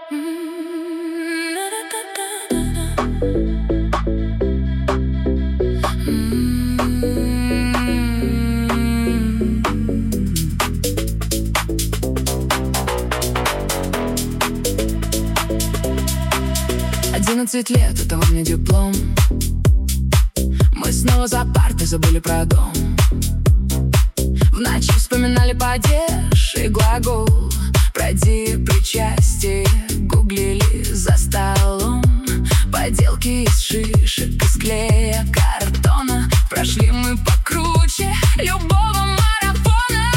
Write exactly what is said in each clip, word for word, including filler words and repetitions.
Одиннадцать лет, это вот мне диплом. Мы снова за партой забыли про дом. В ночи вспоминали падеж и глагол. Пройди причастие, гуглили за столом. Поделки из шишек, из клея, картона. Прошли мы покруче любого марафона.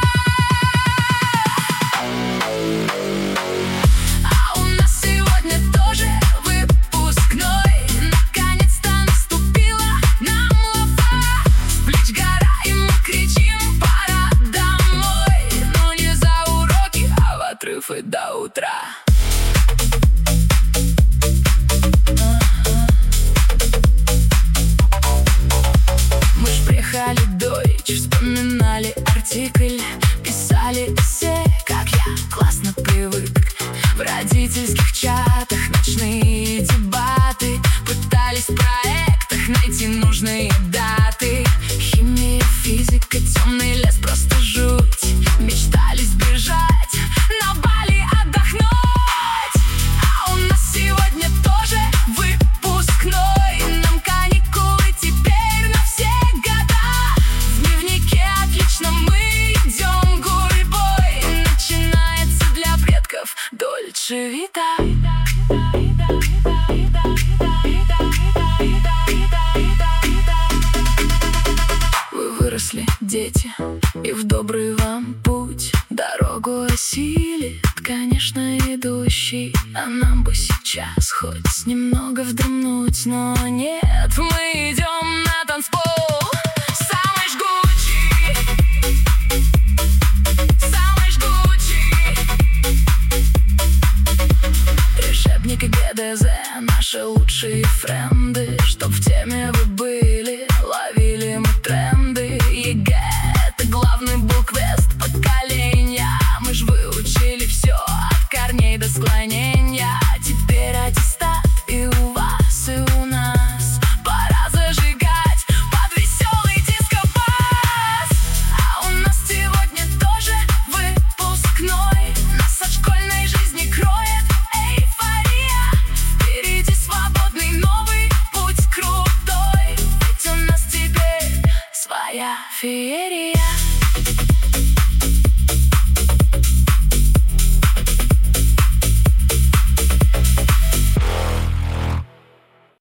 А у нас сегодня тоже выпускной. Наконец-то наступила нам лафа. С плеч гора, и мы кричим: пора домой. Но не за уроки, а в отрыв и до утра. Приехали дойч, вспоминали артикль, писали эссе, как я классно привык. В родительских чатах ночные дебаты, пытались в проектах найти нужные даты. Химия, физика, темный лес, просто жуть. Мечтали сбежать на Бали отдохнуть. А у нас сегодня тоже выпускной. Нам каникулы теперь на все года. В дневнике отлично мы идем гурьбой. Начинается для предков Дольче Вита. Вы выросли, дети, и в добрый вам путь дорогу осилит, конечно, идущий. А нам бы сейчас хоть немного вдремнуть, но нет, мы идем на танцпол. Самый жгучий, самый жгучий. Решебник и ГДЗ — наши лучшие френды. Чтоб в теме вы были, ловили мы тренды. ЕГЭ — это главный был квест поколения. Мы ж выучили все от корней до склонения. Теперь аттестат и у вас, и у нас. Пора зажигать под веселый диско-бас. А у нас сегодня тоже выпускной. Нас от школьной жизни кроет эйфория. Впереди свободный новый путь крутой. Ведь у нас теперь своя феерия.